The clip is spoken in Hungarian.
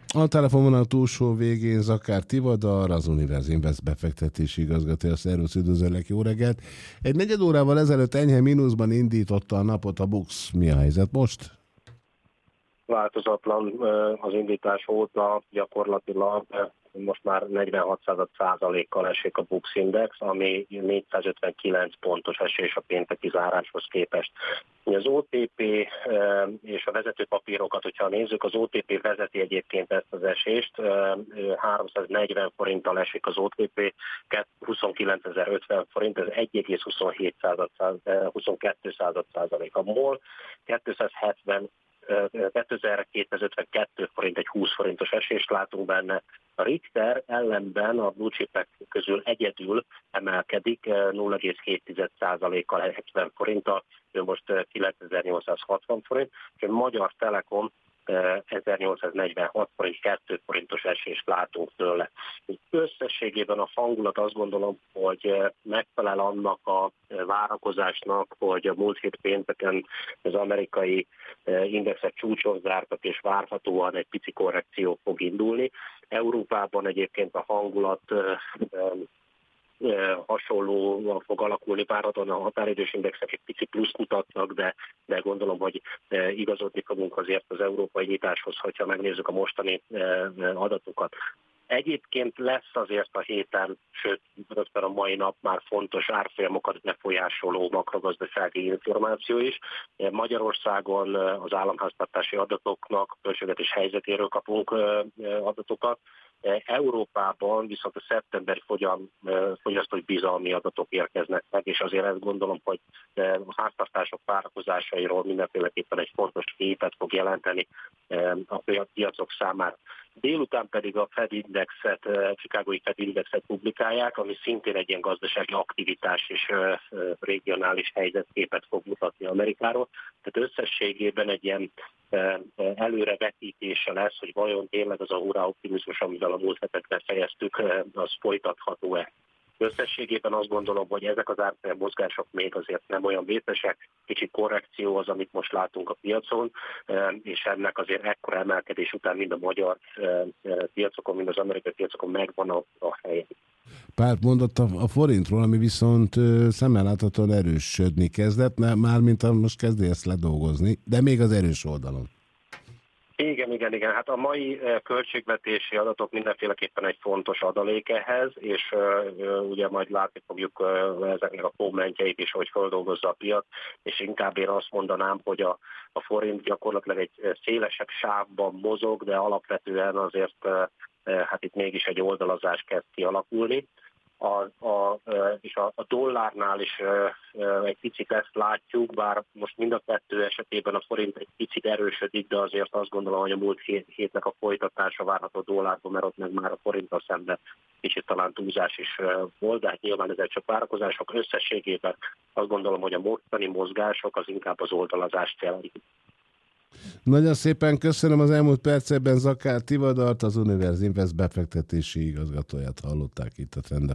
A telefonvonal túlsó végén Zakár Tivadar, az Univerz Invest befektetési igazgatója. Szervusz, üdvözöllek, jó reggelt! Egy negyed órával ezelőtt enyhe mínuszban indította a napot a BUX. Mi a helyzet most? Változatlan az indítás óta, gyakorlatilag most már 46%-kal esik a BUX Index, ami 459 pontos esés a pénteki záráshoz képest. Az OTP és a vezetőpapírokat, hogyha nézzük, az OTP vezeti egyébként ezt az esést, 340 forinttal esik az OTP, 29.050 forint, ez 1,27%. A MOL 2252 forint, egy 20 forintos esést látunk benne. A Richter ellenben a blue chipek közül egyedül emelkedik 0,7%-kal 70 forinttal, ő most 9860 forint, és a Magyar Telekom 1846 forint, 2 forintos esést látunk tőle. Összességében a hangulat azt gondolom, hogy megfelel annak a várakozásnak, hogy a múlt hét pénteken az amerikai indexek csúcson zártak, és várhatóan egy pici korrekció fog indulni. Európában egyébként a hangulat hasonlóan fog alakulni, várhatóan a határidős indexek egy pici plusz mutatnak, de gondolom, hogy igazodni fogunk azért az európai nyitáshoz, hogyha megnézzük a mostani adatokat. Egyébként lesz azért a héten, sőt, rögtön a mai nap már fontos árfolyamokat befolyásoló makrogazdasági információ is. Magyarországon az államháztartási adatoknak, költségvetés helyzetéről kapunk adatokat. Európában viszont a szeptemberi fogyasztói bizalmi adatok érkeznek meg, és azért ezt gondolom, hogy a háztartások várakozásairól mindenféleképpen egy fontos képet fog jelenteni a piacok számára. Délután pedig a Fed Indexet, Chicagói Fed Indexet publikálják, ami szintén egy ilyen gazdasági aktivitás és regionális helyzetképet fog mutatni Amerikáról. Tehát összességében egy ilyen előrevetítése lesz, hogy vajon tényleg az a hurrá optimizmus, amivel a múlt hetet befejeztük, az folytatható-e. Összességében azt gondolom, hogy ezek az árfolyam mozgások még azért nem olyan vészesek, kicsit korrekció az, amit most látunk a piacon, és ennek azért ekkora emelkedés után mind a magyar piacokon, mind az amerikai piacokon megvan a helye. Pár mondat a forintról, ami viszont szemmel láthatóan erősödni kezdett, mármint most kezdi ezt ledolgozni, de még az erős oldalon. Igen. Hát a mai költségvetési adatok mindenféleképpen egy fontos adalék ehhez, és ugye majd látni fogjuk ezeknek a kommentjeit is, hogy feldolgozza a piac, és inkább én azt mondanám, hogy a forint gyakorlatilag egy szélesebb sávban mozog, de alapvetően azért hát itt mégis egy oldalazás kezd kialakulni. És a dollárnál is egy picit ezt látjuk, bár most mind a kettő esetében a forint egy picit erősödik, de azért azt gondolom, hogy a múlt hétnek a folytatása várható dollárban, mert ott meg már a forinttal szemben kicsit talán túlzás is volt, de hát nyilván ezek csak várakozások. Összességében azt gondolom, hogy a mostani mozgások az inkább az oldalazást jelentik. Nagyon szépen köszönöm, az elmúlt percekben Zakár Tivadart, az Univerz Invest befektetési igazgatóját hallották itt a Trend